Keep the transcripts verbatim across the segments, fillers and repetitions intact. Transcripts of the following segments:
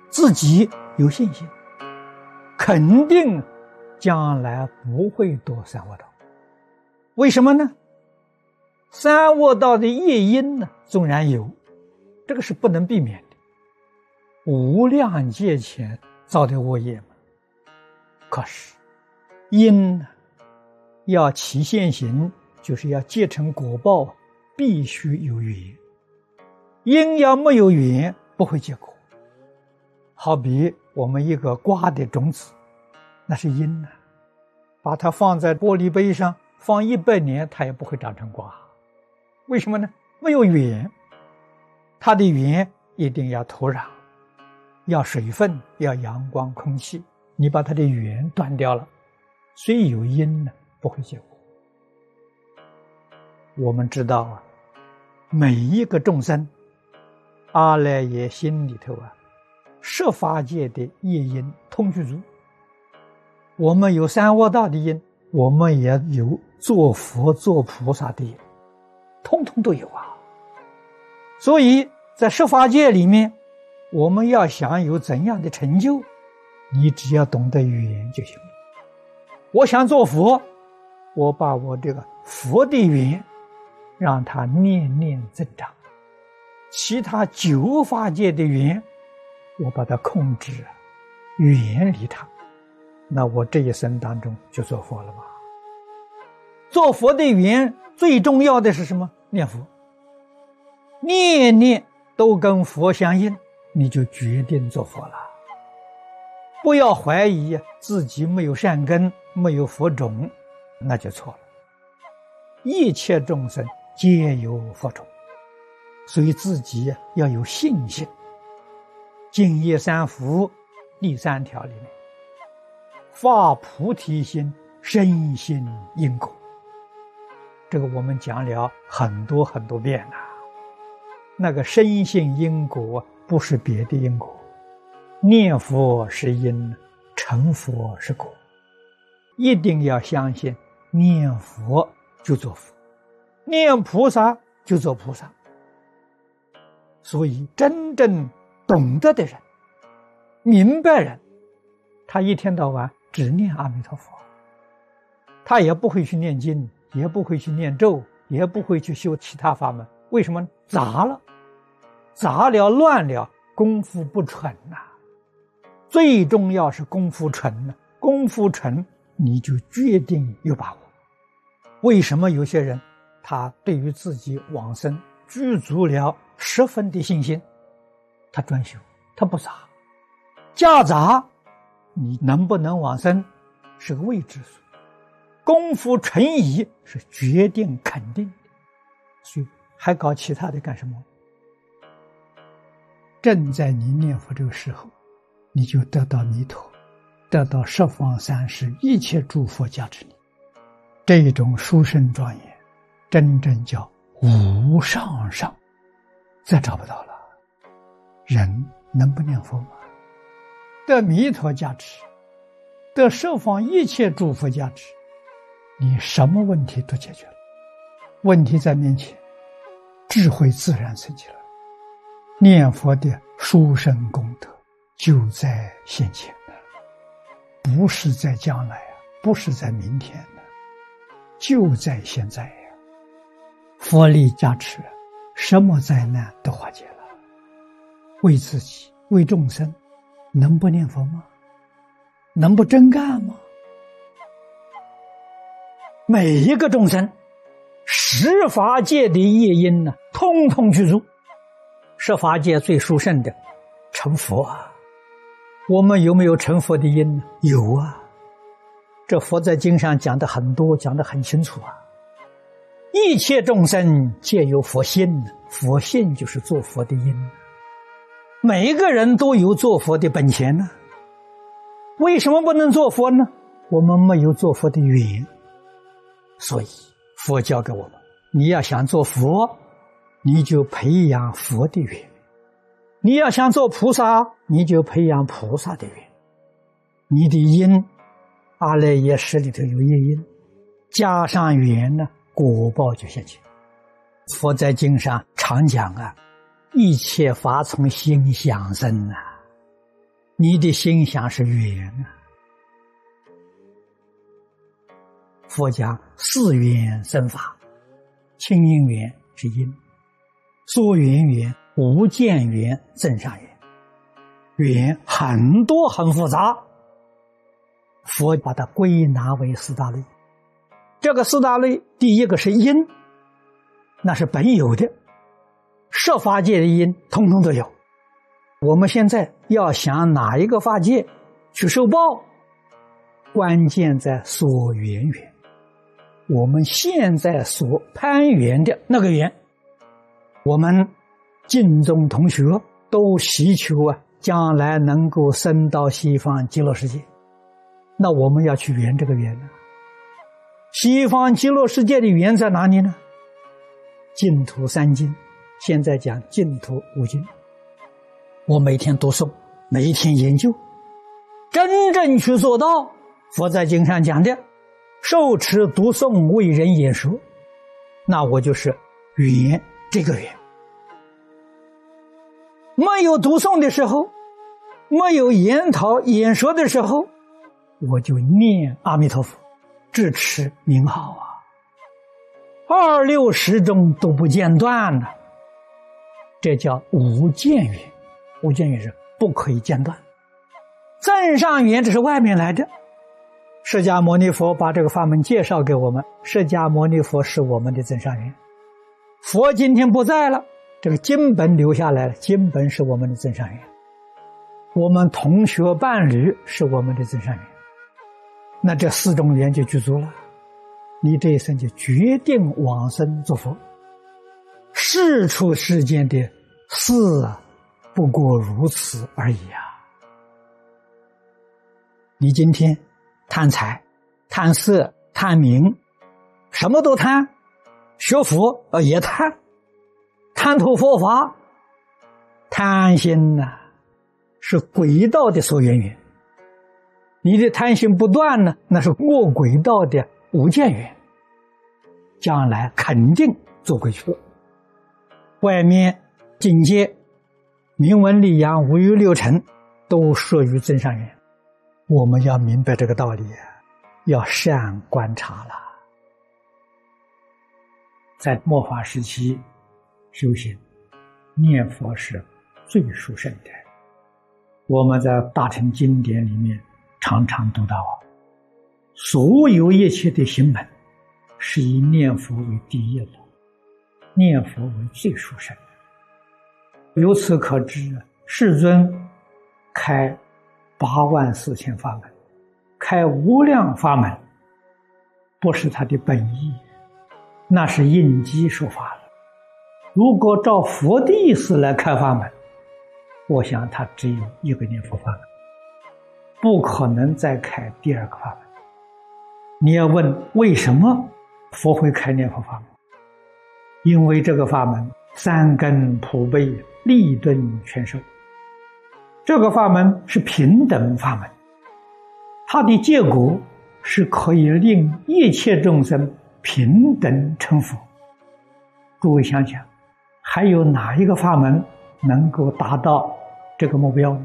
自己有信心，肯定将来不会堕三恶道。为什么呢？三恶道的业因呢，纵然有，这个是不能避免的。无量劫前造的恶业嘛，可是因呢，要起现行，就是要结成果报，必须有缘。因要没有缘，不会结果。好比我们一个瓜的种子，那是因呢，把它放在玻璃杯上，放一百年，它也不会长成瓜。为什么呢？没有缘。它的缘一定要土壤，要水分，要阳光空气。你把它的缘断掉了，虽有因呢，不会结果。我们知道啊，每一个众生，阿赖耶心里头啊，十法界的业因通具足。我们有三恶道的因，我们也有做佛做菩萨的因，通通都有啊。所以在十法界里面，我们要想有怎样的成就，你只要懂得缘就行了。我想做佛，我把我这个佛的缘让它念念增长，其他九法界的缘我把它控制，远离它，那我这一生当中就做佛了吧。做佛的缘最重要的是什么？念佛，念念都跟佛相应，你就决定做佛了。不要怀疑自己没有善根，没有佛种，那就错了。一切众生皆有佛种，所以自己要有信心。净业三福第三条里面，发菩提心，深信因果，这个我们讲了很多很多遍了。那个深信因果不是别的因果，念佛是因，成佛是果。一定要相信，念佛就做佛，念菩萨就做菩萨。所以真正懂得的人，明白人，他一天到晚只念阿弥陀佛，他也不会去念经，也不会去念咒，也不会去修其他法门。为什么？杂了，杂了，乱了，功夫不纯呐、啊。最重要是功夫纯呐、啊，功夫纯你就决定有把握。为什么有些人他对于自己往生具足了十分的信心，他专修，他不杂。夹杂你能不能往生是个未知数，功夫纯宜是决定肯定的，所以还搞其他的干什么？正在你念佛这个时候，你就得到弥陀，得到十方三世一切诸佛加持你。这种殊胜庄严，真正叫无上上，再找不到了。人能不念佛吗？得弥陀加持，得十方一切诸佛加持，你什么问题都解决了。问题在面前，智慧自然升起来。念佛的殊胜功德就在现前的，不是在将来啊，不是在明天的，就在现在呀。佛力加持，什么灾难都化解了。为自己，为众生，能不念佛吗？能不真干吗？每一个众生，十法界的业因呢，通通具足。十法界最殊胜的成佛啊，我们有没有成佛的因呢？有啊，这佛在经上讲的很多，讲的很清楚啊。一切众生皆有佛性，佛性就是做佛的因，每一个人都有做佛的本钱呢。为什么不能做佛呢？我们没有做佛的缘。所以佛教给我们，你要想做佛，你就培养佛的缘；你要想做菩萨，你就培养菩萨的缘。你的因，阿赖耶识里头有业因，加上缘呢，果报就现前。佛在经上常讲啊，一切法从心想生啊， 你的心想是缘啊。佛讲四缘生法，清净缘是因，所缘缘、无间缘、增上缘，缘很多很复杂，佛把它归纳为四大类。这个四大类，第一个是因，那是本有的，设法界的因统统都有。我们现在要想哪一个法界去受报，关键在所缘缘。我们现在所攀缘的那个缘，我们净宗同学都希求啊，将来能够升到西方极乐世界。那我们要去圆这个缘呢？西方极乐世界的缘在哪里呢？净土三经，现在讲净土五经。我每天读诵，每一天研究，真正去做到佛在经上讲的受持读诵为人演说，那我就是圆这个缘。没有读诵的时候，没有研讨演说的时候，我就念阿弥陀佛，至持名号啊，二六时中都不间断了，这叫无间缘。无间缘是不可以间断。增上缘这是外面来的，释迦牟尼佛把这个法门介绍给我们，释迦牟尼佛是我们的增上缘。佛今天不在了，这个经本留下来了，经本是我们的增上缘。我们同学伴侣是我们的增上缘，那这四种缘就具足了，你这一生就决定往生做佛。世出世间的事啊，不过如此而已啊！你今天贪财、贪色、贪名，什么都贪，学佛呃也贪，贪图佛法，贪心呐、啊，是轨道的所缘缘。你的贪心不断呢，那是过轨道的无间缘，将来肯定做回去。外面境界名闻利养五欲六尘都属于增上缘，我们要明白这个道理，要善观察了。在末法时期修行念佛是最殊胜的，我们在大乘经典里面常常读到，所有一切的行门是以念佛为第一的，念佛为最殊胜的。由此可知，世尊开八万四千法门，开无量法门，不是他的本意，那是应机说法了。如果照佛的意思来开法门，我想他只有一个念佛法门，不可能再开第二个法门。你要问为什么佛会开念佛法门？因为这个法门三根普被，利顿全收。这个法门是平等法门，它的结果是可以令一切众生平等成佛。诸位想想，还有哪一个法门能够达到这个目标呢？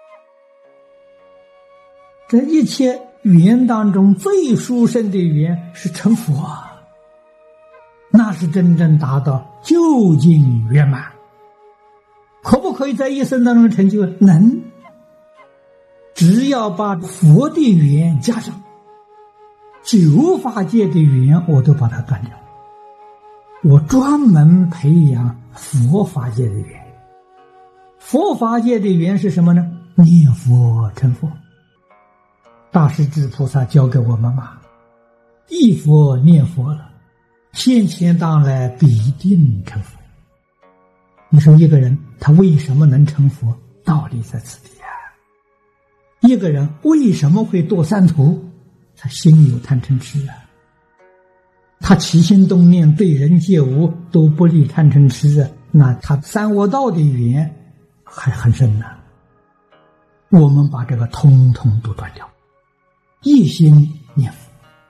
这一切语言当中最殊胜的语言是成佛啊，那是真正达到究竟圆满。可不可以在一生当中成就？能。只要把佛的语言加上，九法界的语言我都把它断掉，我专门培养佛法界的语言。佛法界的语言是什么呢？念佛成佛。大势至菩萨教给我们嘛，忆佛念佛了，现前当来必定成佛。你说一个人他为什么能成佛？道理在此地啊。一个人为什么会堕三途？他心有贪嗔痴啊，他起心动念对人接物都不离贪嗔痴啊，那他三恶道的语言还很深呢、啊。我们把这个通通都断掉，一心念佛。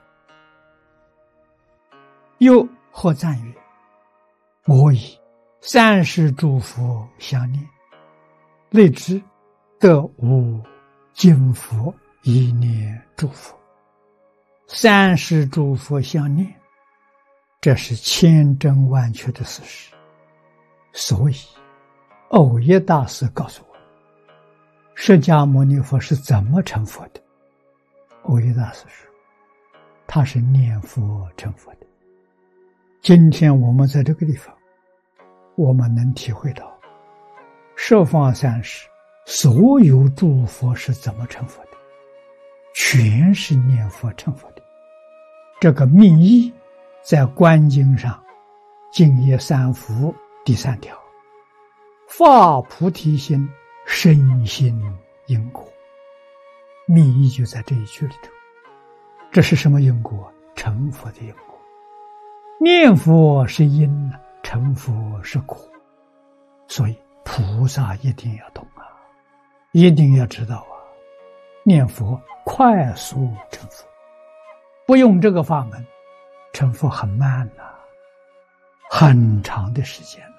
又或赞曰：我以三世诸佛相念，类之得无敬佛一念诸佛，三世诸佛相念，这是千真万确的事实。所以耦一大师告诉我，释迦牟尼佛是怎么成佛的。耦一大师说，他是念佛成佛的。今天我们在这个地方，我们能体会到十方三世所有诸佛是怎么成佛的，全是念佛成佛的。这个密意在观经上净业三福第三条，发菩提心，深信因果。密意就在这一句里头。这是什么因果？成佛的因果。念佛是因，成佛是果。所以菩萨一定要懂啊，一定要知道啊，念佛快速成佛，不用这个法门成佛很慢呐、啊，很长的时间。